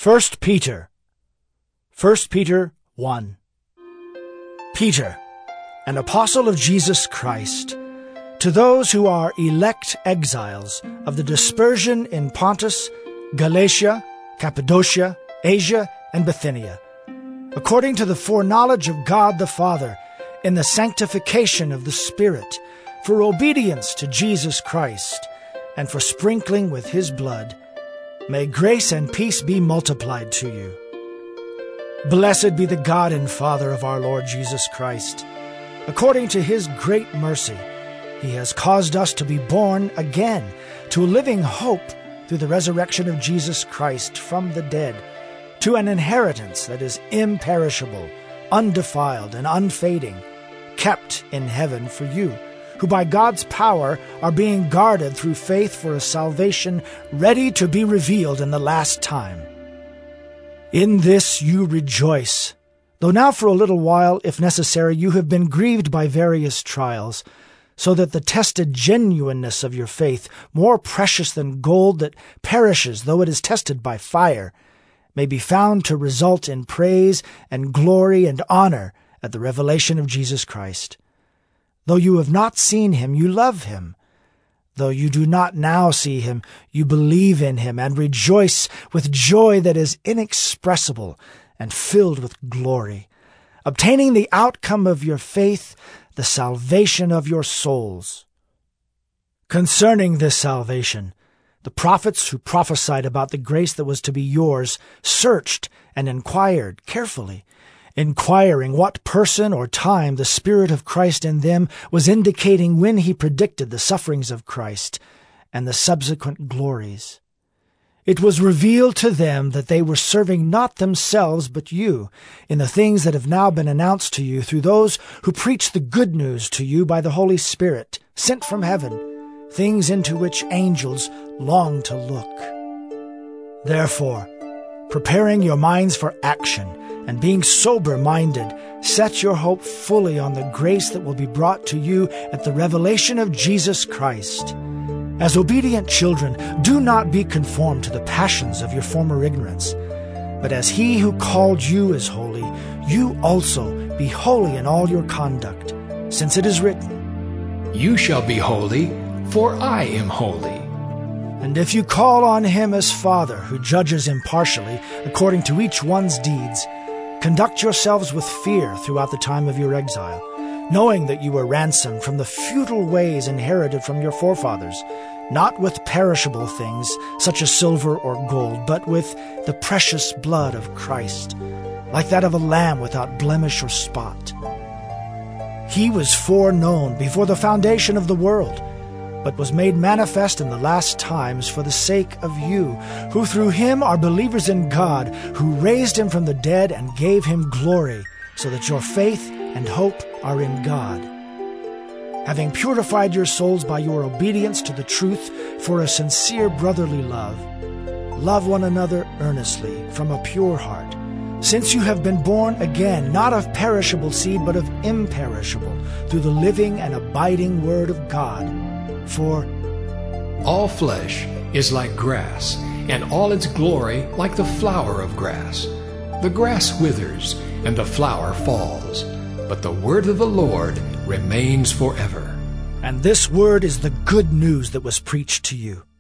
1 Peter 1. Peter, an apostle of Jesus Christ, to those who are elect exiles of the dispersion in Pontus, Galatia, Cappadocia, Asia, and Bithynia, according to the foreknowledge of God the Father, in the sanctification of the Spirit, for obedience to Jesus Christ, and for sprinkling with his blood, may grace and peace be multiplied to you. Blessed be the God and Father of our Lord Jesus Christ. According to his great mercy, he has caused us to be born again to a living hope through the resurrection of Jesus Christ from the dead, to an inheritance that is imperishable, undefiled, and unfading, kept in heaven for you, who by God's power are being guarded through faith for a salvation ready to be revealed in the last time. In this you rejoice, though now for a little while, if necessary, you have been grieved by various trials, so that the tested genuineness of your faith, more precious than gold that perishes though it is tested by fire, may be found to result in praise and glory and honor at the revelation of Jesus Christ. Though you have not seen him, you love him. Though you do not now see him, you believe in him and rejoice with joy that is inexpressible and filled with glory, obtaining the outcome of your faith, the salvation of your souls. Concerning this salvation, the prophets who prophesied about the grace that was to be yours searched and inquired carefully, inquiring what person or time the Spirit of Christ in them was indicating when he predicted the sufferings of Christ and the subsequent glories. It was revealed to them that they were serving not themselves but you in the things that have now been announced to you through those who preach the good news to you by the Holy Spirit, sent from heaven, things into which angels long to look. Therefore, preparing your minds for action and being sober-minded, set your hope fully on the grace that will be brought to you at the revelation of Jesus Christ. As obedient children, do not be conformed to the passions of your former ignorance, but as he who called you is holy, you also be holy in all your conduct, since it is written, "You shall be holy, for I am holy." And if you call on him as Father, who judges impartially according to each one's deeds, conduct yourselves with fear throughout the time of your exile, knowing that you were ransomed from the futile ways inherited from your forefathers, not with perishable things such as silver or gold, but with the precious blood of Christ, like that of a lamb without blemish or spot. He was foreknown before the foundation of the world, but was made manifest in the last times for the sake of you, who through him are believers in God, who raised him from the dead and gave him glory, so that your faith and hope are in God. Having purified your souls by your obedience to the truth for a sincere brotherly love, love one another earnestly from a pure heart, since you have been born again, not of perishable seed, but of imperishable, through the living and abiding word of God. For all flesh is like grass, and all its glory like the flower of grass. The grass withers, and the flower falls, but the word of the Lord remains forever. And this word is the good news that was preached to you.